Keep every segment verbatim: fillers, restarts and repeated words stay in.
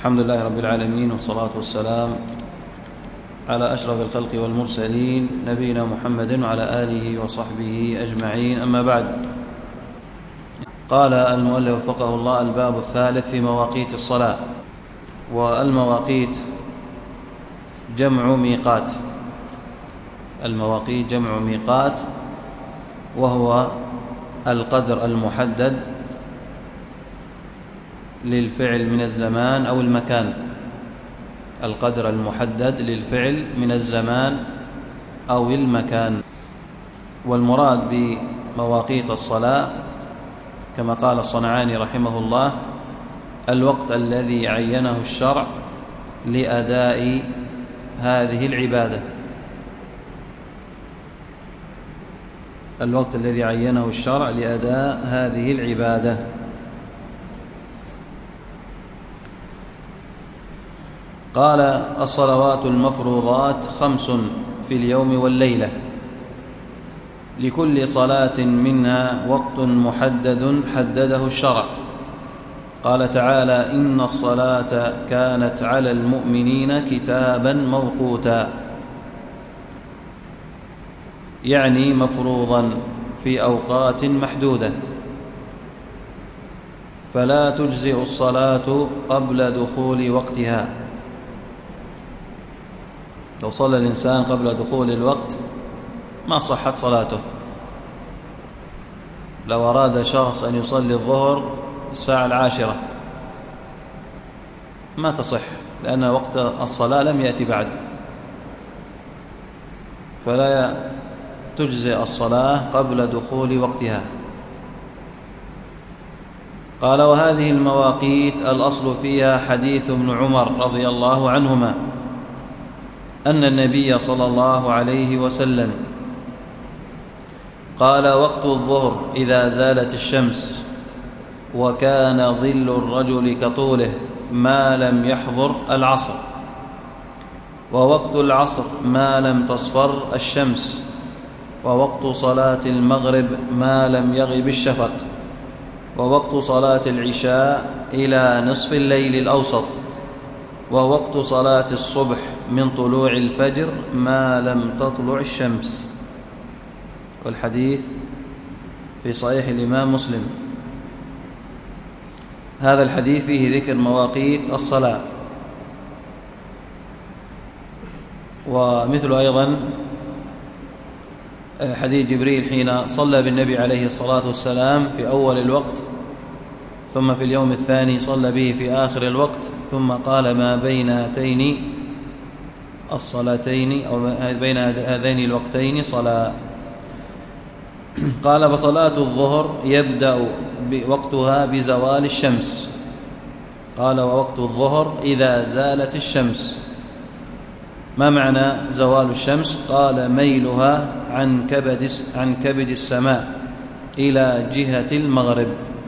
الحمد لله رب العالمين، والصلاة والسلام على أشرف الخلق والمرسلين نبينا محمد وعلى آله وصحبه أجمعين، أما بعد. قال المؤلف وفقه الله: الباب الثالث في مواقيت الصلاة. والمواقيت جمع ميقات، المواقيت جمع ميقات، وهو القدر المحدد للفعل من الزمان أو المكان، القدر المحدد للفعل من الزمان أو المكان. والمراد بمواقيت الصلاة كما قال الصنعاني رحمه الله: الوقت الذي عينه الشرع لأداء هذه العبادة، الوقت الذي عينه الشرع لأداء هذه العبادة. قال: الصلوات المفروضات خمس في اليوم والليلة، لكل صلاة منها وقت محدد حدده الشرع. قال تعالى: إن الصلاة كانت على المؤمنين كتابا موقوتا، يعني مفروضا في أوقات محدودة، فلا تجزئ الصلاة قبل دخول وقتها. لو صلى الإنسان قبل دخول الوقت ما صحت صلاته. لو أراد شخص أن يصلي الظهر الساعة العاشرة ما تصح، لأن وقت الصلاة لم يأتي بعد، فلا تجزئ الصلاة قبل دخول وقتها. قال: وهذه المواقيت الأصل فيها حديث ابن عمر رضي الله عنهما أن النبي صلى الله عليه وسلم قال: وقت الظهر إذا زالت الشمس وكان ظل الرجل كطوله ما لم يحضر العصر، ووقت العصر ما لم تصفر الشمس، ووقت صلاة المغرب ما لم يغب الشفق، ووقت صلاة العشاء إلى نصف الليل الأوسط، ووقت صلاة الصبح من طلوع الفجر ما لم تطلع الشمس. والحديث في صحيح الإمام مسلم. هذا الحديث فيه ذكر مواقيت الصلاة، ومثل أيضا حديث جبريل حين صلى بالنبي عليه الصلاة والسلام في أول الوقت، ثم في اليوم الثاني صلى به في آخر الوقت، ثم قال: ما بين هاتين الصلاتين أو بين هذين الوقتين صلاة. قال: فصلاة الظهر يبدأ وقتها بزوال الشمس. قال: ووقت الظهر إذا زالت الشمس. ما معنى زوال الشمس؟ قال: ميلها عن كبد عن كبد السماء إلى جهة المغرب،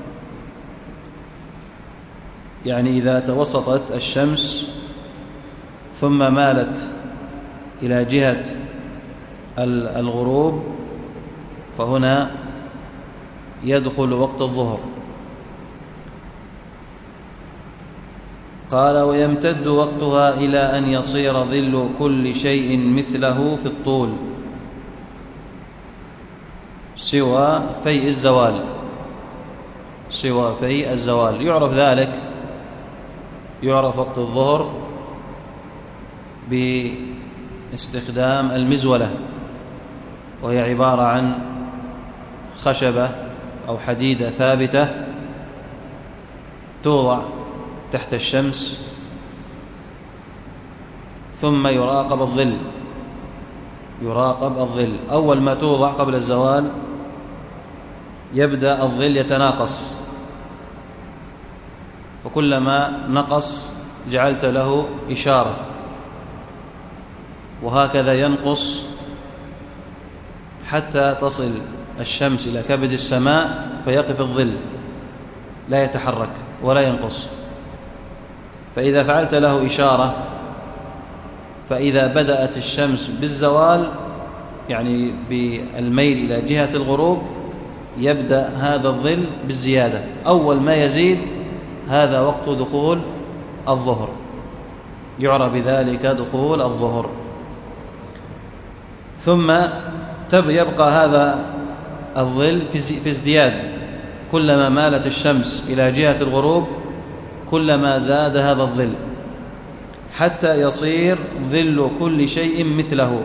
يعني إذا توسطت الشمس ثم مالت إلى جهة الغروب فهنا يدخل وقت الظهر. قال: ويمتد وقتها إلى أن يصير ظل كل شيء مثله في الطول سوى في الزوال، سوى في الزوال. يعرف ذلك، يعرف وقت الظهر باستخدام المزولة، وهي عبارة عن خشبة أو حديدة ثابتة توضع تحت الشمس، ثم يراقب الظل، يراقب الظل. أول ما توضع قبل الزوال يبدأ الظل يتناقص، فكلما نقص جعلت له إشارة، وهكذا ينقص حتى تصل الشمس إلى كبد السماء فيقف الظل لا يتحرك ولا ينقص. فإذا فعلت له إشارة، فإذا بدأت الشمس بالزوال يعني بالميل إلى جهة الغروب يبدأ هذا الظل بالزيادة. أول ما يزيد هذا وقت دخول الظهر، يعرف بذلك دخول الظهر. ثم يبقى هذا الظل في ازدياد، كلما مالت الشمس إلى جهة الغروب كلما زاد هذا الظل حتى يصير ظل كل شيء مثله،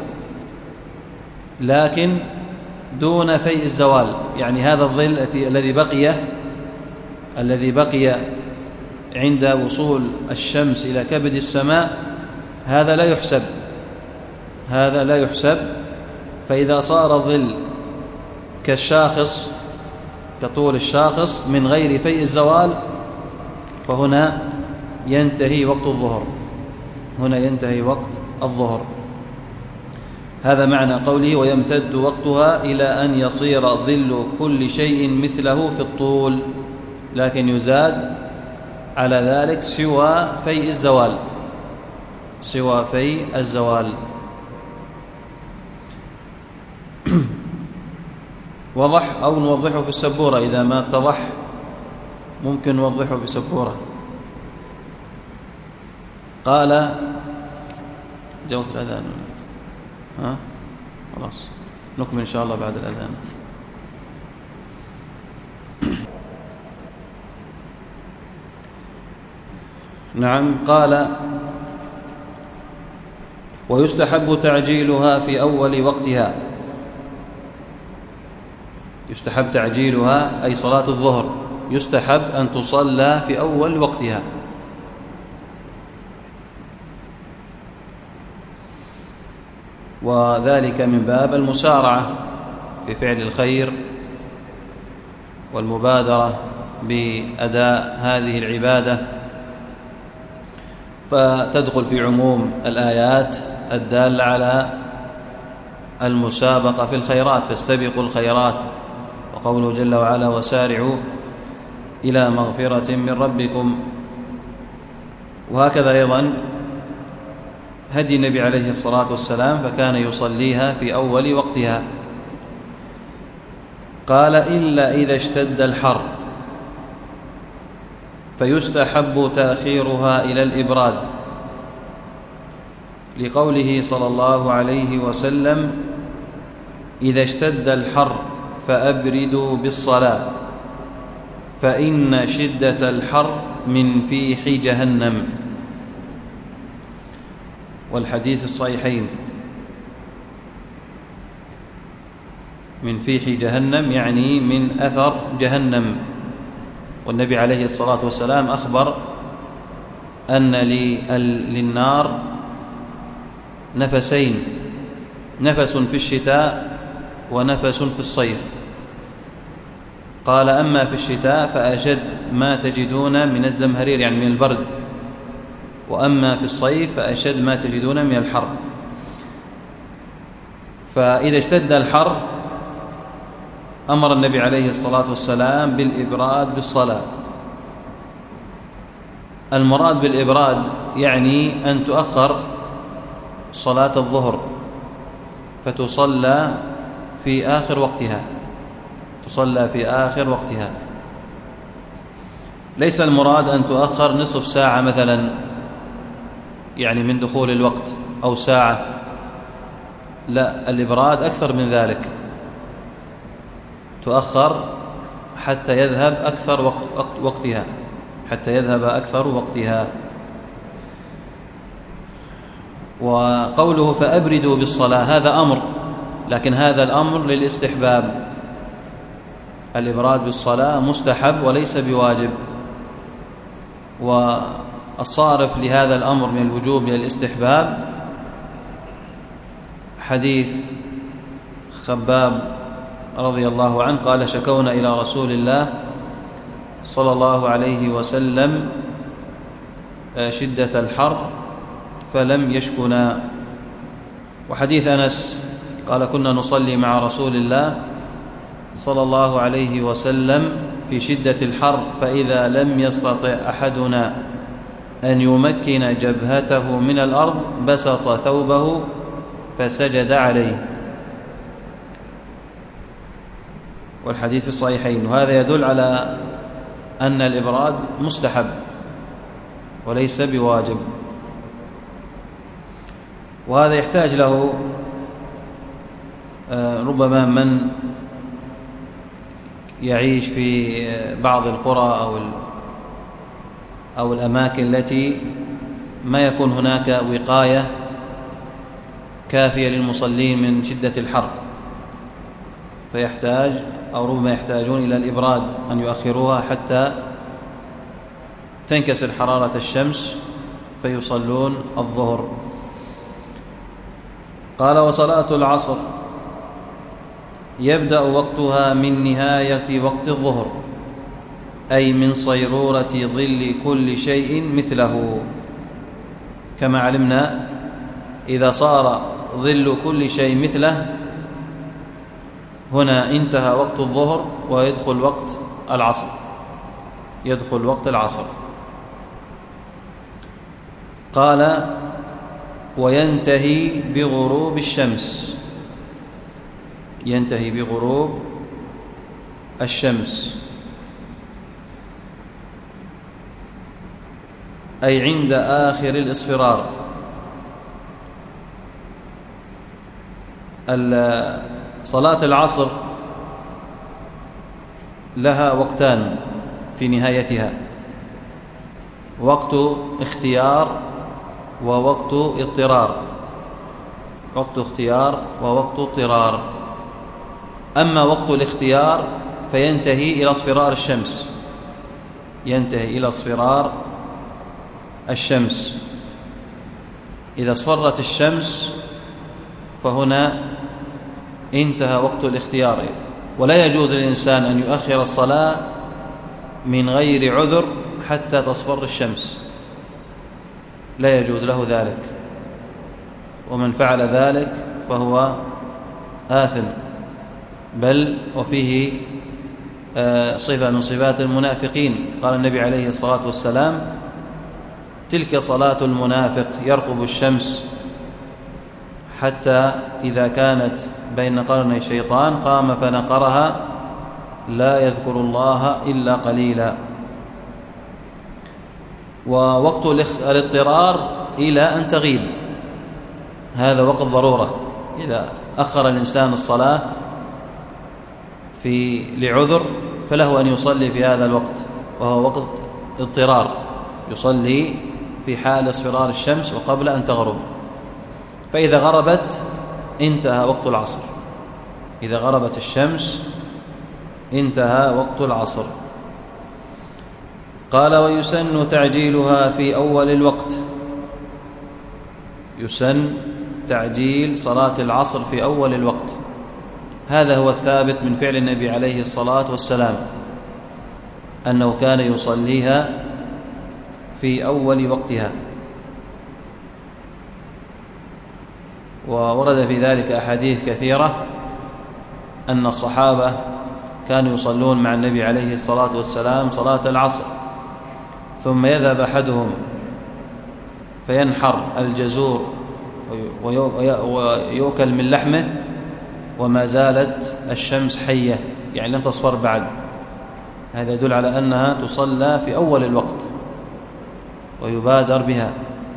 لكن دون فيء الزوال. يعني هذا الظل الذي بقي الذي بقي عند وصول الشمس إلى كبد السماء هذا لا يحسب هذا لا يحسب فإذا صار الظل كالشاخص كطول الشاخص من غير فيء الزوال فهنا ينتهي وقت الظهر هنا ينتهي وقت الظهر. هذا معنى قوله ويمتد وقتها إلى أن يصير ظل كل شيء مثله في الطول، لكن يزاد على ذلك سوى فيء الزوال سوى فيء الزوال. وضح أو نوضحه في السبورة، إذا ما اتضح ممكن نوضحه في السبورة. قال جوت الأذان، ها خلاص نكمل إن شاء الله بعد الأذان. نعم. قال ويستحب تعجيلها في أول وقتها، يستحب تعجيلها أي صلاة الظهر يستحب أن تصلى في أول وقتها. وذلك من باب المسارعة في فعل الخير والمبادرة بأداء هذه العبادة، فتدخل في عموم الآيات الدالة على المسابقة في الخيرات، فاستبقوا الخيرات، وقوله جل وعلا وسارعوا إلى مغفرة من ربكم. وهكذا أيضا هدي النبي عليه الصلاة والسلام فكان يصليها في أول وقتها. قال إلا إذا اشتد الحر فيستحب تأخيرها إلى الإبراد، لقوله صلى الله عليه وسلم إذا اشتد الحر فأبردوا بالصلاة فإن شدة الحر من فيح جهنم. والحديث الصحيحين من فيح جهنم يعني من أثر جهنم. والنبي عليه الصلاة والسلام أخبر أن للنار نفسين، نفس في الشتاء ونفس في الصيف. قال أما في الشتاء فأشد ما تجدون من الزمهرير يعني من البرد، وأما في الصيف فأشد ما تجدون من الحر. فإذا اشتد الحر أمر النبي عليه الصلاة والسلام بالإبراد بالصلاة. المراد بالإبراد يعني أن تؤخر صلاة الظهر فتصلى في آخر وقتها تصلى في آخر وقتها. ليس المراد أن تؤخر نصف ساعة مثلا يعني من دخول الوقت أو ساعة، لا، الإبراد أكثر من ذلك، تؤخر حتى يذهب أكثر وقت وقتها حتى يذهب أكثر وقتها. وقوله فأبردوا بالصلاة هذا أمر، لكن هذا الأمر للاستحباب. الإبراد بالصلاة مستحب وليس بواجب، والصارف لهذا الأمر من الوجوب إلى الاستحباب حديث خباب رضي الله عنه قال شكونا إلى رسول الله صلى الله عليه وسلم شدة الحر فلم يشكنا. وحديث أنس قال كنا نصلي مع رسول الله صلى الله عليه وسلم في شدة الحر فإذا لم يستطع أحدنا أن يمكن جبهته من الأرض بسط ثوبه فسجد عليه. والحديث في الصحيحين. وهذا يدل على أن الإبراد مستحب وليس بواجب. وهذا يحتاج له ربما من يعيش في بعض القرى أو أو الأماكن التي ما يكون هناك وقاية كافية للمصلين من شدة الحر، فيحتاج أو ربما يحتاجون إلى الإبراد، أن يؤخروها حتى تنكسر حرارة الشمس فيصلون الظهر. قال: وصلاة العصر يبدأ وقتها من نهاية وقت الظهر، أي من صيرورة ظل كل شيء مثله. كما علمنا إذا صار ظل كل شيء مثله هنا انتهى وقت الظهر ويدخل وقت العصر يدخل وقت العصر. قال: وينتهي بغروب الشمس ينتهي بغروب الشمس أي عند آخر الإصفرار. صلاة العصر لها وقتان في نهايتها: وقت اختيار ووقت اضطرار وقت اختيار ووقت اضطرار. أما وقت الاختيار فينتهي إلى اصفرار الشمس ينتهي إلى اصفرار الشمس. إذا اصفرت الشمس فهنا انتهى وقت الاختيار، ولا يجوز للإنسان أن يؤخر الصلاة من غير عذر حتى تصفر الشمس، لا يجوز له ذلك، ومن فعل ذلك فهو آثم، بل وفيه صفة من صفات المنافقين. قال النبي عليه الصلاة والسلام: تلك صلاة المنافق يرقب الشمس حتى إذا كانت بين قرني الشيطان قام فنقرها لا يذكر الله إلا قليلا. ووقت الاضطرار إلى أن تغيب، هذا وقت ضرورة. إذا أخر الإنسان الصلاة في لعذر فله أن يصلي في هذا الوقت، وهو وقت اضطرار، يصلي في حال اصفرار الشمس وقبل أن تغرب. فإذا غربت انتهى وقت العصر إذا غربت الشمس انتهى وقت العصر. قال: ويسن تعجيلها في أول الوقت يسن تعجيل صلاة العصر في أول الوقت. هذا هو الثابت من فعل النبي عليه الصلاة والسلام، أنه كان يصليها في أول وقتها. وورد في ذلك أحاديث كثيرة أن الصحابة كانوا يصلون مع النبي عليه الصلاة والسلام صلاة العصر، ثم يذهب أحدهم فينحر الجزور ويؤكل من لحمه وما زالت الشمس حية، يعني لم تصفر بعد. هذا يدل على أنها تصلى في أول الوقت ويبادر بها.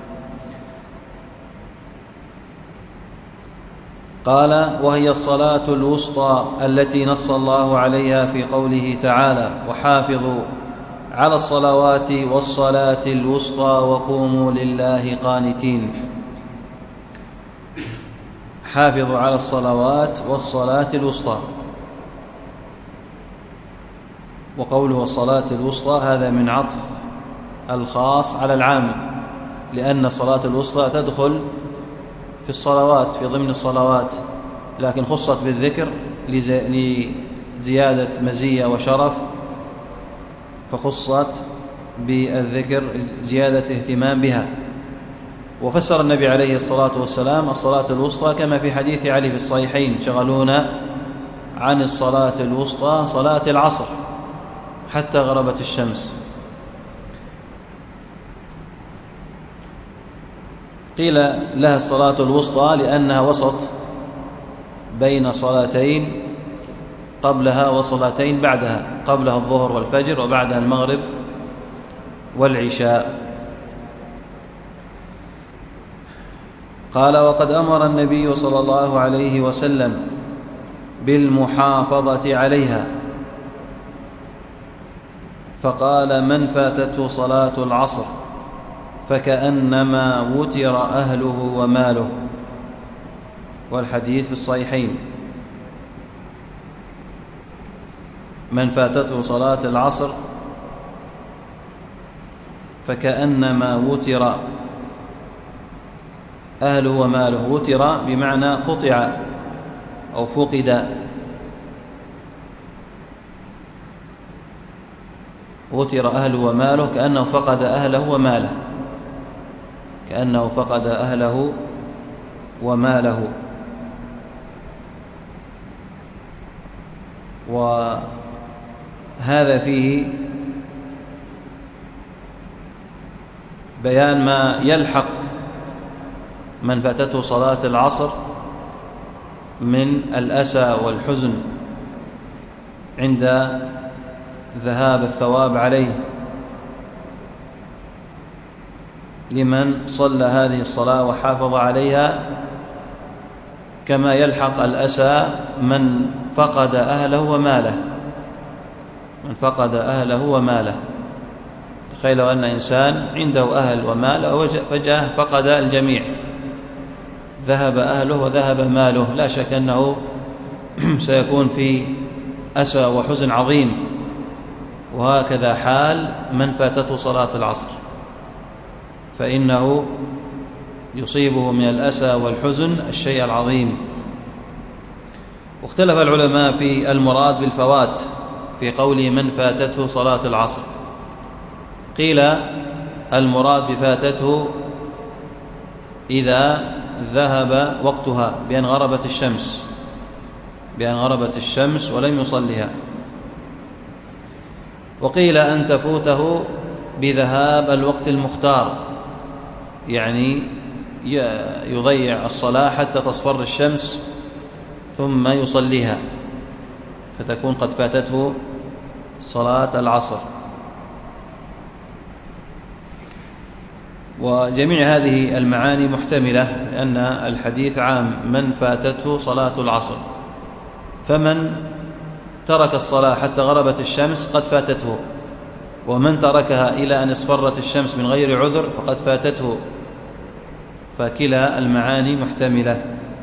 قال: وهي الصلاة الوسطى التي نص الله عليها في قوله تعالى: وحافظوا على الصلوات والصلاة الوسطى وقوموا لله قانتين. حافظوا على الصلوات والصلاة الوسطى. وقوله الصلاة الوسطى هذا من عطف الخاص على العام، لأن الصلاة الوسطى تدخل في الصلوات في ضمن الصلوات، لكن خصت بالذكر لزيادة مزية وشرف، فخصت بالذكر زيادة اهتمام بها. وفسر النبي عليه الصلاة والسلام الصلاة الوسطى كما في حديث علي في الصحيحين: شغلونا عن الصلاة الوسطى صلاة العصر حتى غربت الشمس. قيل لها الصلاة الوسطى لأنها وسط بين صلاتين قبلها وصلاتين بعدها، قبلها الظهر والفجر وبعدها المغرب والعشاء. قال: وقد أمر النبي صلى الله عليه وسلم بالمحافظة عليها، فقال: من فاتته صلاة العصر فكأنما وتر أهله وماله. والحديث في الصحيحين. من فاتته صلاة العصر فكأنما وتر أهله وماله. وتر بمعنى قطع أو فقد. وتر أهله وماله كأنه فقد أهله وماله، كأنه فقد أهله وماله. وهذا فيه بيان ما يلحق من فاتته صلاة العصر من الأسى والحزن عند ذهاب الثواب عليه لمن صلى هذه الصلاة وحافظ عليها، كما يلحق الأسى من فقد أهله وماله من فقد أهله وماله. تخيلوا أن إنسان عنده أهل ومال وفجأة فقد الجميع، ذهب أهله وذهب ماله، لا شك أنه سيكون في أسى وحزن عظيم. وهكذا حال من فاتته صلاة العصر، فإنه يصيبه من الأسى والحزن الشيء العظيم. واختلف العلماء في المراد بالفوات في قوله من فاتته صلاة العصر. قيل المراد بفاتته إذا ذهب وقتها بأن غربت الشمس بأن غربت الشمس ولم يصلها. وقيل أن تفوته بذهاب الوقت المختار، يعني يضيع الصلاة حتى تصفر الشمس ثم يصليها، فتكون قد فاتته صلاة العصر. وجميع هذه المعاني محتملة، لأن الحديث عام من فاتته صلاة العصر، فمن ترك الصلاة حتى غربت الشمس قد فاتته، ومن تركها إلى أن اصفرت الشمس من غير عذر فقد فاتته، فكلا المعاني محتملة.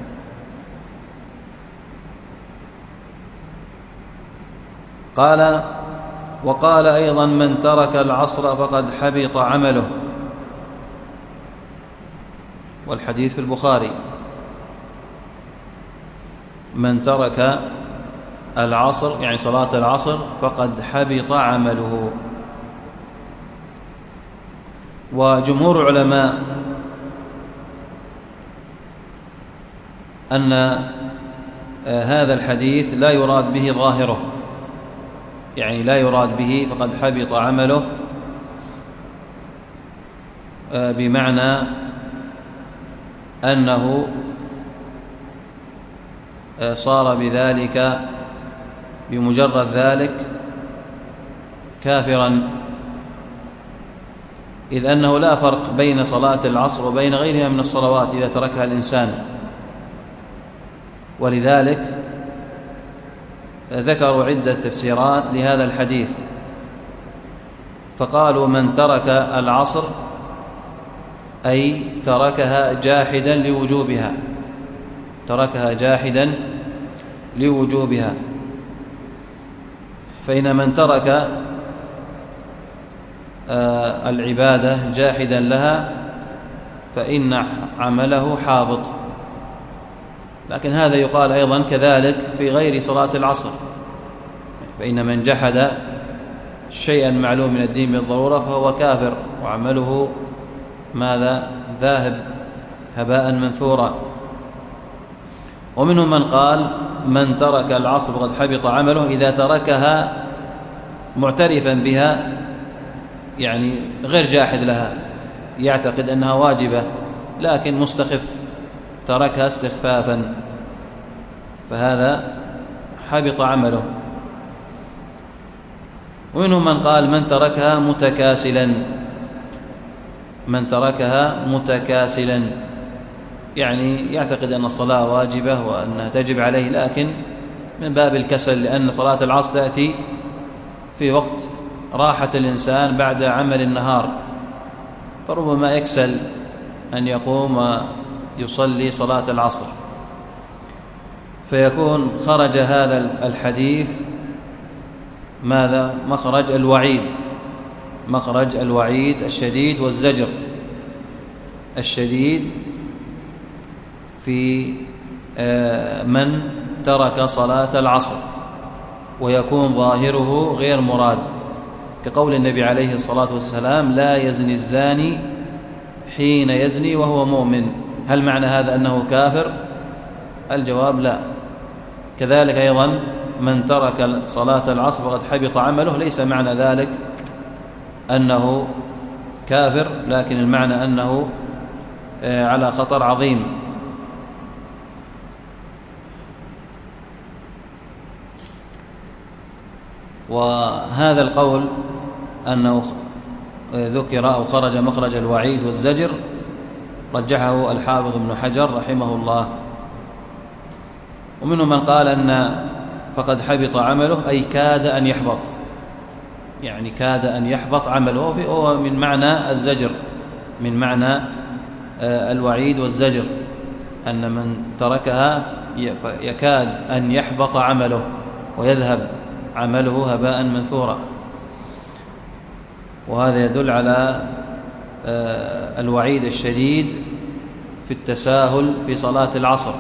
قال: وقال أيضا: من ترك العصر فقد حبط عمله. والحديث في البخاري: من ترك العصر يعني صلاة العصر فقد حبط عمله. وجمهور العلماء أن هذا الحديث لا يراد به ظاهره، يعني لا يراد به فقد حبط عمله بمعنى أنه صار بذلك بمجرد ذلك كافرا، إذ أنه لا فرق بين صلاة العصر وبين غيرها من الصلوات إذا تركها الإنسان. ولذلك ذكروا عدة تفسيرات لهذا الحديث، فقالوا: من ترك العصر أي تركها جاحدا لوجوبها تركها جاحدا لوجوبها فإن من ترك العبادة جاحدا لها فإن عمله حابط. لكن هذا يقال أيضا كذلك في غير صلاة العصر، فإن من جحد شيئا معلوم من الدين بالضرورة فهو كافر وعمله ماذا؟ ذاهب هباء منثورا. ومنهم من قال: من ترك العصر فقد حبط عمله إذا تركها معترفا بها، يعني غير جاحد لها، يعتقد أنها واجبة لكن مستخف، تركها استخفافا، فهذا حبط عمله. ومنهم من قال: من تركها متكاسلا من تركها متكاسلا يعني يعتقد أن الصلاة واجبة وأنها تجب عليه، لكن من باب الكسل، لأن صلاة العصر تأتي في وقت راحة الإنسان بعد عمل النهار، فربما يكسل أن يقوم يصلي صلاة العصر، فيكون خرج هذا الحديث ماذا؟ مخرج الوعيد، مخرج الوعيد الشديد والزجر الشديد في من ترك صلاة العصر، ويكون ظاهره غير مراد، كقول النبي عليه الصلاة والسلام: لا يزني الزاني حين يزني وهو مؤمن. هل معنى هذا أنه كافر؟ الجواب لا. كذلك أيضا من ترك صلاة العصر فقد حبط عمله، ليس معنى ذلك أنه كافر، لكن المعنى أنه على خطر عظيم. وهذا القول أنه ذكر أو خرج مخرج الوعيد والزجر رجحه الحافظ ابن حجر رحمه الله. ومنهم من قال أن فقد حبط عمله أي كاد أن يحبط، يعني كاد أن يحبط عمله، وهو من معنى الزجر، من معنى الوعيد والزجر، أن من تركها يكاد أن يحبط عمله ويذهب عمله هباء منثورا. وهذا يدل على الوعيد الشديد في التساهل في صلاة العصر،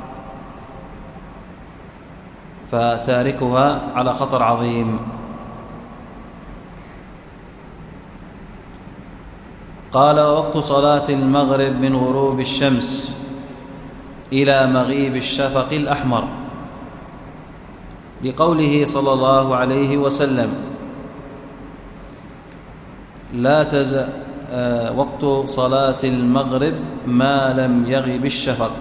فتاركها على خطر عظيم. قال: ووقت صلاة المغرب من غروب الشمس إلى مغيب الشفق الأحمر، لقوله صلى الله عليه وسلم: لا تز... آه وقت صلاة المغرب ما لم يغب الشفق.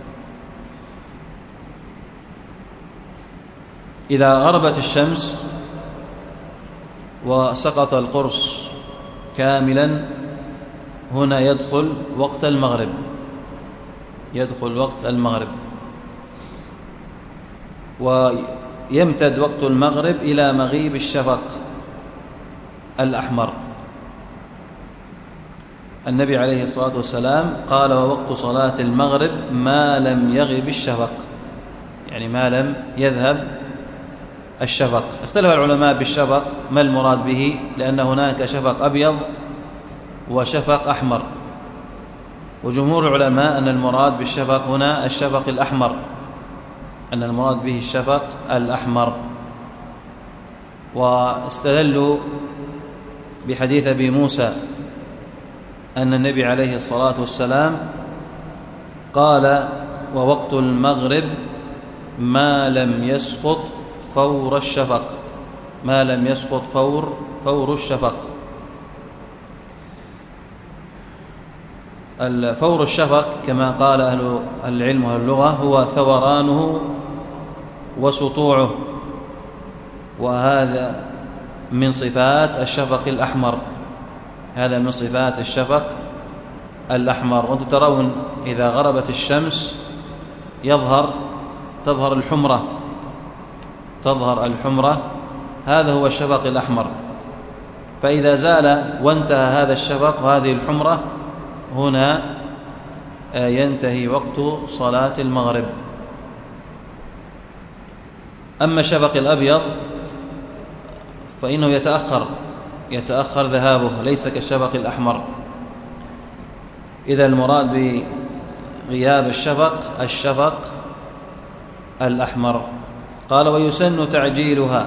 إذا غربت الشمس وسقط القرص كاملا، هنا يدخل وقت المغرب، يدخل وقت المغرب، ويمتد وقت المغرب إلى مغيب الشفق الأحمر. النبي عليه الصلاة والسلام قال: ووقت صلاة المغرب ما لم يغب الشفق، يعني ما لم يذهب الشفق. اختلف العلماء بالشفق ما المراد به، لأن هناك شفق أبيض وشفق أحمر، وجمهور العلماء أن المراد بالشفق هنا الشفق الأحمر، أن المراد به الشفق الأحمر. واستدلوا بحديث أبي موسى أن النبي عليه الصلاة والسلام قال: ووقت المغرب ما لم يسقط فور الشفق، ما لم يسقط فور فور الشفق. فور الشفق كما قال أهل العلم واللغة هو ثورانه وسطوعه، وهذا من صفات الشفق الأحمر، هذا من صفات الشفق الأحمر. وأنتم ترون إذا غربت الشمس يظهر تظهر الحمرة، تظهر الحمرة، هذا هو الشفق الأحمر. فإذا زال وانتهى هذا الشفق وهذه الحمرة، هنا ينتهي وقت صلاة المغرب. أما الشفق الأبيض فإنه يتأخر يتأخر ذهابه، ليس كالشفق الأحمر. إذا المراد بغياب الشفق الشفق الأحمر. قال: ويسن تعجيلها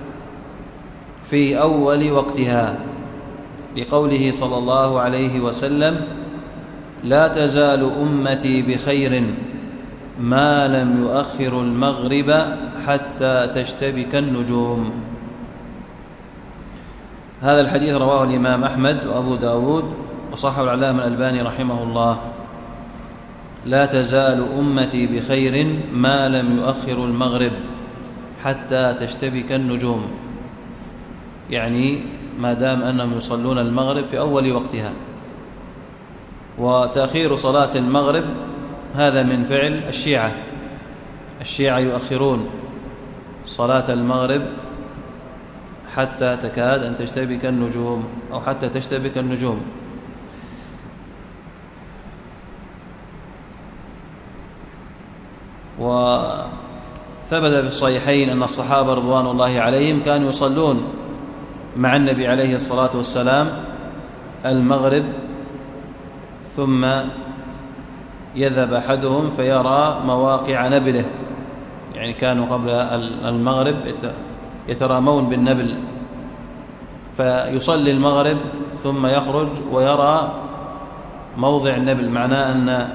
في أول وقتها، لقوله صلى الله عليه وسلم: لا تزال أمتي بخير ما لم يؤخر المغرب حتى تشتبك النجوم. هذا الحديث رواه الإمام أحمد وأبو داود وصححه العلامة الألباني رحمه الله. لا تزال أمتي بخير ما لم يؤخر المغرب حتى تشتبك النجوم، يعني ما دام أنهم يصلون المغرب في أول وقتها. وتأخير صلاة المغرب هذا من فعل الشيعة. الشيعة يؤخرون صلاة المغرب حتى تكاد أن تشتبك النجوم أو حتى تشتبك النجوم. وثبت في الصحيحين أن الصحابة رضوان الله عليهم كانوا يصلون مع النبي عليه الصلاة والسلام المغرب، ثم يذهب أحدهم فيرى مواقع نبله، يعني كانوا قبل المغرب يترامون بالنبل، فيصلي المغرب ثم يخرج ويرى موضع النبل، معناه أن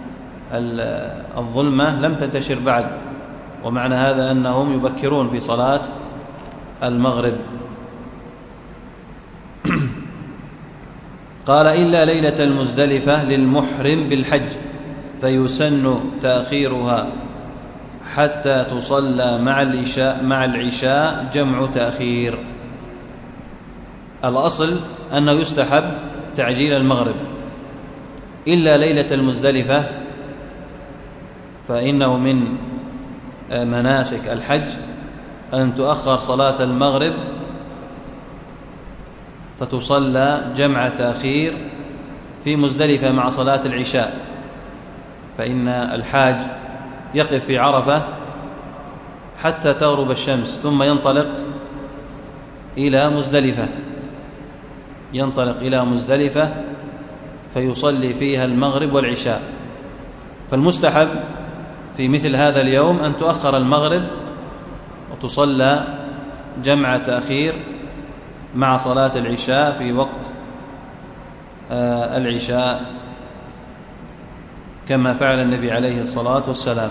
الظلمة لم تنتشر بعد، ومعنى هذا أنهم يبكرون في صلاة المغرب. قال إلا ليلة المزدلفة للمحرم بالحج فيسن تأخيرها حتى تصلى مع العشاء مع العشاء جمع تأخير. الأصل أنه يستحب تعجيل المغرب إلا ليلة المزدلفة، فإنه من مناسك الحج أن تؤخر صلاة المغرب فتصلى جمع تأخير في مزدلفة مع صلاة العشاء، فإن الحاج يقف في عرفة حتى تغرب الشمس ثم ينطلق إلى مزدلفة ينطلق إلى مزدلفة فيصلي فيها المغرب والعشاء. فالمستحب في مثل هذا اليوم أن تؤخر المغرب وتصلى جمع تأخير مع صلاة العشاء في وقت العشاء كما فعل النبي عليه الصلاة والسلام.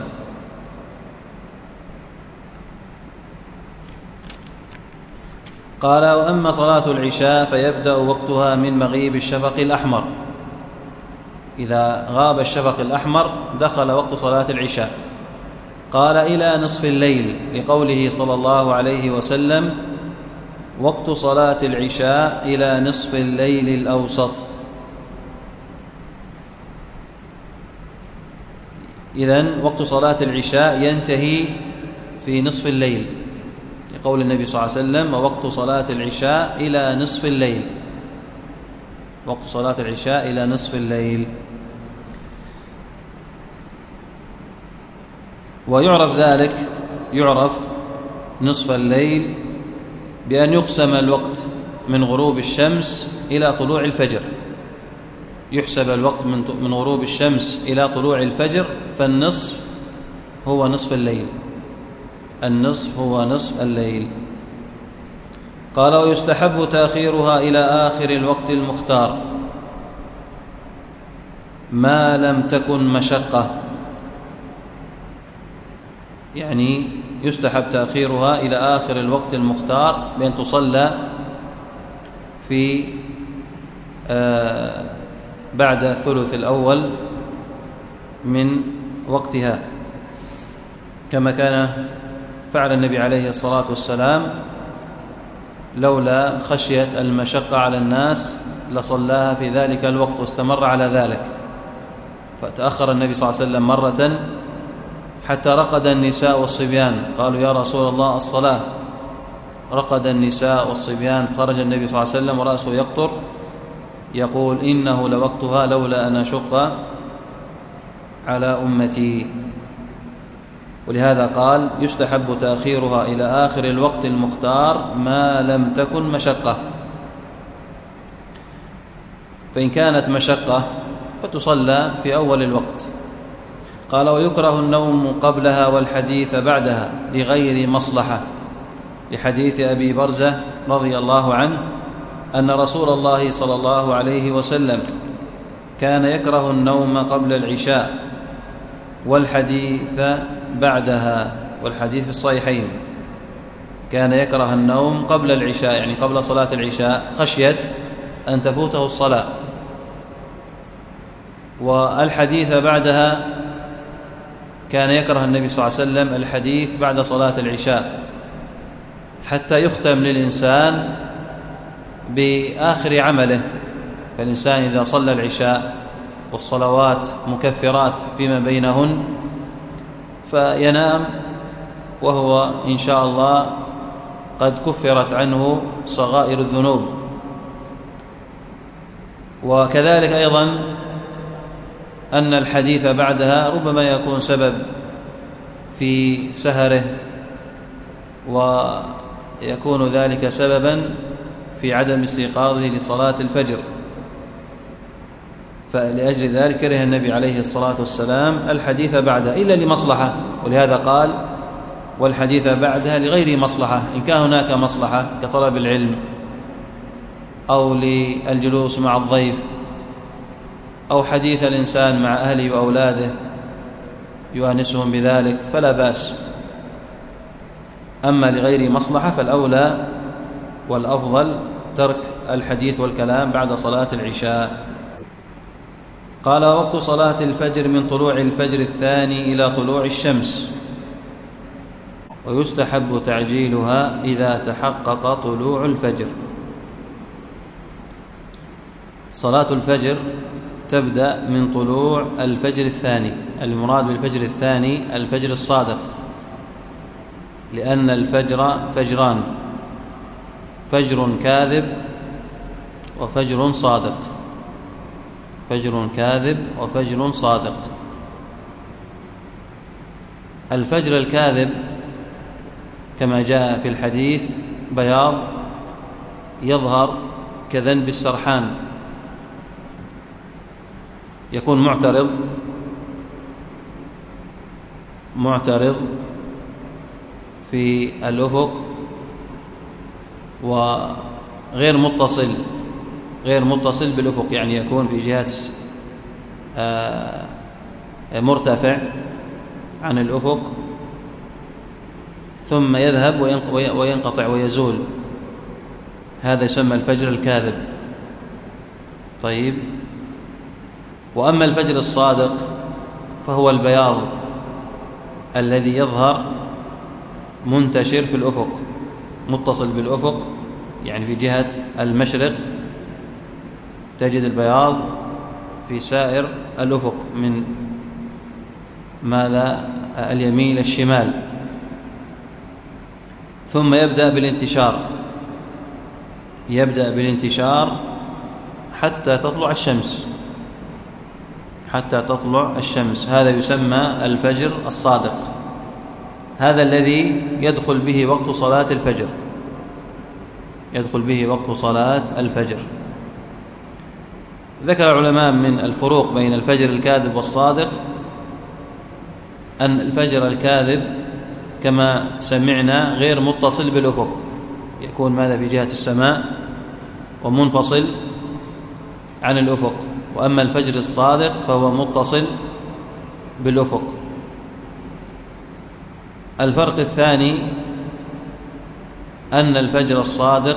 قال: وأما صلاة العشاء فيبدأ وقتها من مغيب الشفق الأحمر، إذا غاب الشفق الأحمر دخل وقت صلاة العشاء. قال: إلى نصف الليل، لقوله صلى الله عليه وسلم: وقت صلاة العشاء إلى نصف الليل الأوسط. إذن وقت صلاة العشاء ينتهي في نصف الليل، لقول النبي صلى الله عليه وسلم: ووقت صلاة العشاء إلى نصف الليل. وقت صلاة العشاء إلى نصف الليل. ويعرف ذلك يعرف نصف الليل بأن يقسم الوقت من غروب الشمس إلى طلوع الفجر، يحسب الوقت من غروب الشمس إلى طلوع الفجر، فالنصف هو نصف الليل النصف هو نصف الليل. قال: ويستحب تأخيرها إلى آخر الوقت المختار ما لم تكن مشقة، يعني يستحب تأخيرها إلى آخر الوقت المختار بأن تصلى في آه بعد الثلث الأول من وقتها، كما كان فعل النبي عليه الصلاة والسلام، لولا خشية المشقة على الناس لصلاها في ذلك الوقت واستمر على ذلك. فتأخر النبي صلى الله عليه وسلم مرة حتى رقد النساء والصبيان، قالوا: يا رسول الله الصلاة. رقد النساء والصبيان، خرج النبي صلى الله عليه وسلم ورأسه يقطر يقول: إنه لوقتها لولا أن أشق على أمتي. ولهذا قال: يستحب تأخيرها إلى آخر الوقت المختار ما لم تكن مشقة. فإن كانت مشقة فتصلى في أول الوقت. قال: ويكره النوم قبلها والحديث بعدها لغير مصلحة، لحديث أبي برزة رضي الله عنه أن رسول الله صلى الله عليه وسلم كان يكره النوم قبل العشاء والحديث بعدها، والحديث في الصحيحين. كان يكره النوم قبل العشاء، يعني قبل صلاة العشاء، خشية أن تفوته الصلاة. والحديث بعدها كان يكره النبي صلى الله عليه وسلم الحديث بعد صلاة العشاء حتى يختم للإنسان بآخر عمله. فالإنسان إذا صلى العشاء والصلوات مكفرات فيما بينهن، فينام وهو إن شاء الله قد كفرت عنه صغائر الذنوب. وكذلك أيضا أن الحديث بعدها ربما يكون سبب في سهره، ويكون ذلك سببا في عدم استيقاظه لصلاة الفجر، فلأجل ذلك كره النبي عليه الصلاة والسلام الحديث بعدها إلا لمصلحة، ولهذا قال والحديث بعدها لغير مصلحة. إن كان هناك مصلحة كطلب العلم أو للجلوس مع الضيف أو حديث الإنسان مع أهله وأولاده يؤنسهم بذلك فلا بأس. أما لغير مصلحة فالأولى والأفضل ترك الحديث والكلام بعد صلاة العشاء. قال: وقت صلاة الفجر من طلوع الفجر الثاني إلى طلوع الشمس، ويستحب تعجيلها إذا تحقق طلوع الفجر. صلاة الفجر تبدأ من طلوع الفجر الثاني، المراد بالفجر الثاني الفجر الصادق، لأن الفجر فجران: فجر كاذب وفجر صادق. فجر كاذب وفجر صادق. الفجر الكاذب كما جاء في الحديث بياض يظهر كذنب السرحان، يكون معترض معترض في الأفق وغير متصل غير متصل بالأفق، يعني يكون في جهة مرتفع عن الأفق ثم يذهب وينقطع ويزول، هذا يسمى الفجر الكاذب. طيب، وأما الفجر الصادق فهو البياض الذي يظهر منتشر في الأفق، متصل بالأفق، يعني في جهة المشرق تجد البياض في سائر الأفق من ماذا اليمين الشمال، ثم يبدأ بالانتشار يبدأ بالانتشار حتى تطلع الشمس حتى تطلع الشمس هذا يسمى الفجر الصادق، هذا الذي يدخل به وقت صلاة الفجر يدخل به وقت صلاة الفجر. ذكر العلماء من الفروق بين الفجر الكاذب والصادق أن الفجر الكاذب كما سمعنا غير متصل بالأفق، يكون ماذا في جهة السماء ومنفصل عن الأفق، وأما الفجر الصادق فهو متصل بالأفق. الفرق الثاني أن الفجر الصادق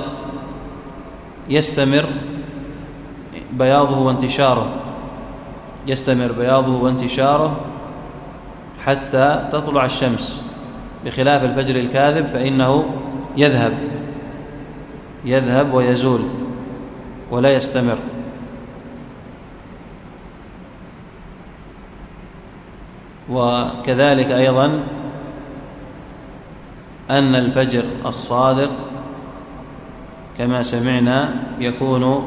يستمر بياضه وانتشاره يستمر بياضه وانتشاره حتى تطلع الشمس، بخلاف الفجر الكاذب فإنه يذهب يذهب ويزول ولا يستمر. وكذلك أيضا أن الفجر الصادق كما سمعنا يكون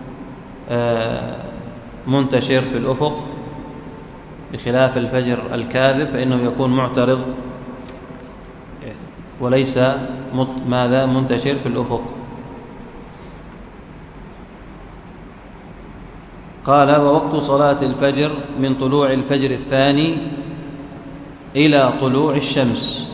منتشر في الأفق، بخلاف الفجر الكاذب فإنه يكون معترض وليس ماذا منتشر في الأفق. قال: ووقت صلاة الفجر من طلوع الفجر الثاني إلى طلوع الشمس.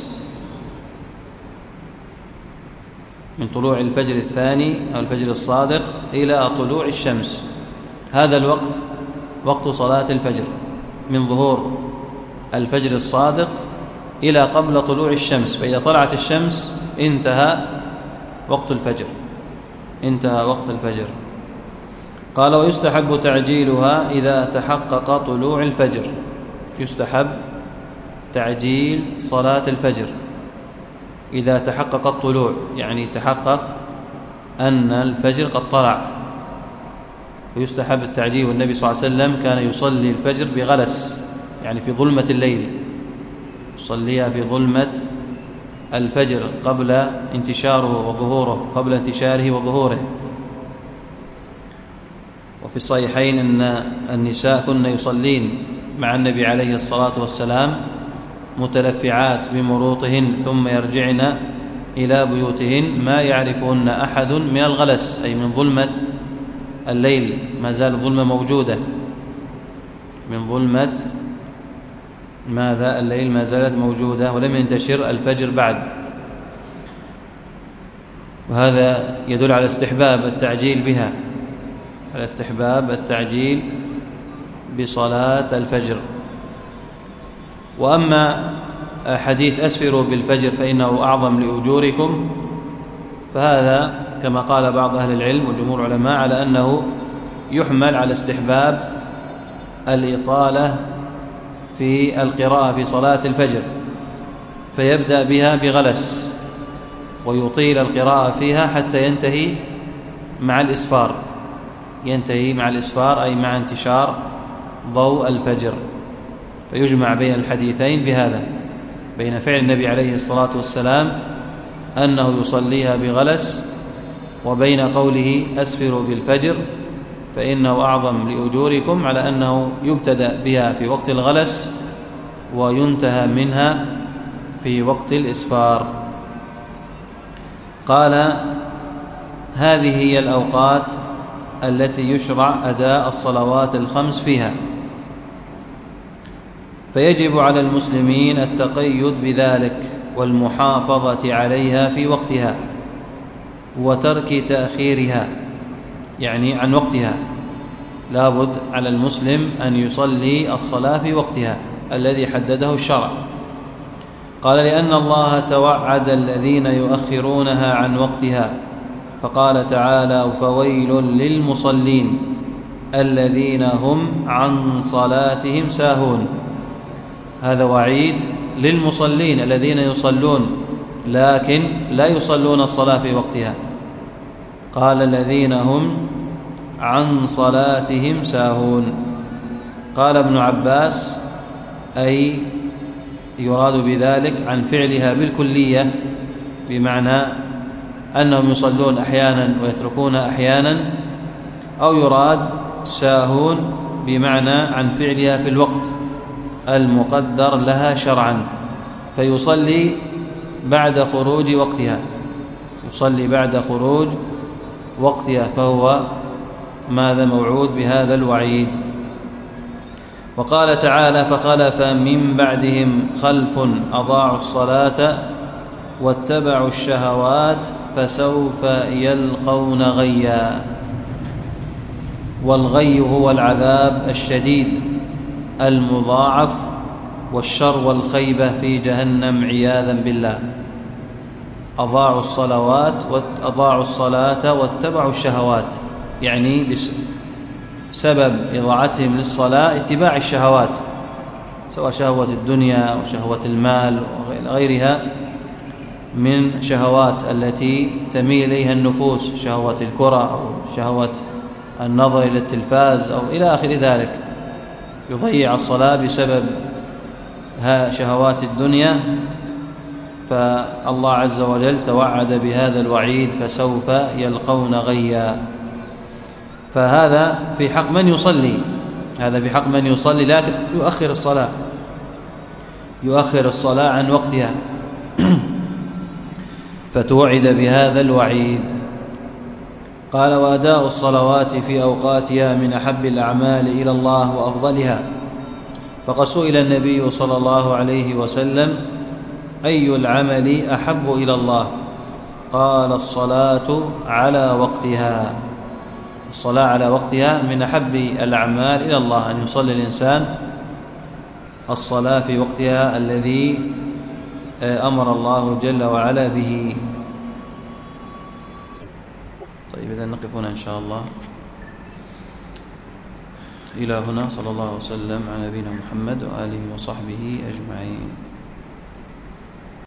من طلوع الفجر الثاني أو الفجر الصادق إلى طلوع الشمس، هذا الوقت وقت صلاة الفجر، من ظهور الفجر الصادق إلى قبل طلوع الشمس، فإذا طلعت الشمس انتهى وقت الفجر انتهى وقت الفجر. قال: ويستحب تعجيلها إذا تحقق طلوع الفجر. يستحب تعجيل صلاة الفجر إذا تحقق الطلوع، يعني تحقق أن الفجر قد طلع، ويستحب التعجيل، والنبي صلى الله عليه وسلم كان يصلي الفجر بغلس، يعني في ظلمة الليل، يصليها في ظلمة الفجر قبل انتشاره وظهوره قبل انتشاره وظهوره. وفي الصحيحين أن النساء كن يصلين مع النبي عليه الصلاة والسلام متلفعات بمروطهن ثم يرجعن إلى بيوتهن ما يعرفهن أحد من الغلس، أي من ظلمة الليل، ما زال الظلمة موجودة، من ظلمة ماذا الليل ما زالت موجودة ولم ينتشر الفجر بعد. وهذا يدل على استحباب التعجيل بها، على استحباب التعجيل بصلاة الفجر. وأما حديث أسفروا بالفجر فإنه أعظم لأجوركم، فهذا كما قال بعض أهل العلم وجمهور العلماء على أنه يحمل على استحباب الإطالة في القراءة في صلاة الفجر، فيبدأ بها بغلس ويطيل القراءة فيها حتى ينتهي مع الإسفار، ينتهي مع الإسفار أي مع انتشار ضوء الفجر. فيجمع بين الحديثين بهذا، بين فعل النبي عليه الصلاة والسلام أنه يصليها بغلس، وبين قوله أسفروا بالفجر فإنه أعظم لأجوركم، على أنه يبتدأ بها في وقت الغلس وينتهى منها في وقت الإسفار. قال هذه هي الأوقات التي يشرع أداء الصلوات الخمس فيها، فيجب على المسلمين التقيد بذلك والمحافظة عليها في وقتها وترك تأخيرها، يعني عن وقتها. لابد على المسلم أن يصلي الصلاة في وقتها الذي حدده الشرع. قال لأن الله توعد الذين يؤخرونها عن وقتها، فقال تعالى فويل للمصلين الذين هم عن صلاتهم ساهون. هذا وعيد للمصلين الذين يصلون لكن لا يصلون الصلاة في وقتها. قال الذين هم عن صلاتهم ساهون. قال ابن عباس أي يراد بذلك عن فعلها بالكلية، بمعنى أنهم يصلون أحيانا ويتركون أحيانا، أو يراد ساهون بمعنى عن فعلها في الوقت المقدر لها شرعا، فيصلي بعد خروج وقتها، يصلي بعد خروج وقتها، فهو ماذا موعود بهذا الوعيد. وقال تعالى فخلف من بعدهم خلف أضاعوا الصلاة واتبعوا الشهوات فسوف يلقون غيا. والغي هو العذاب الشديد المضاعف والشر والخيبة في جهنم عياذا بالله. أضاعوا الصلوات وأضاعوا الصلاة واتبعوا الشهوات، يعني بسبب إضاعتهم للصلاة اتباع الشهوات، سواء شهوة الدنيا أو شهوة المال وغيرها من شهوات التي تميل إليها النفوس، شهوة الكرة أو شهوة النظر إلى التلفاز أو إلى آخر ذلك، يضيع الصلاة بسبب شهوات الدنيا. فالله عز وجل توعد بهذا الوعيد فسوف يلقون غيا. فهذا في حق من يصلي، هذا في حق من يصلي لكن يؤخر الصلاة، يؤخر الصلاة عن وقتها فتوعد بهذا الوعيد. قال وأداء الصلوات في أوقاتها من أحب الأعمال إلى الله وأفضلها. فقد سئل النبي صلى الله عليه وسلم أي العمل أحب إلى الله؟ قال الصلاة على وقتها. الصلاة على وقتها من أحب الأعمال إلى الله، أن يصلي الإنسان الصلاة في وقتها الذي أمر الله جل وعلا به. طيب إذا نقف هنا إن شاء الله. إلى هنا، صلى الله وسلم على نبينا محمد وآله وصحبه أجمعين.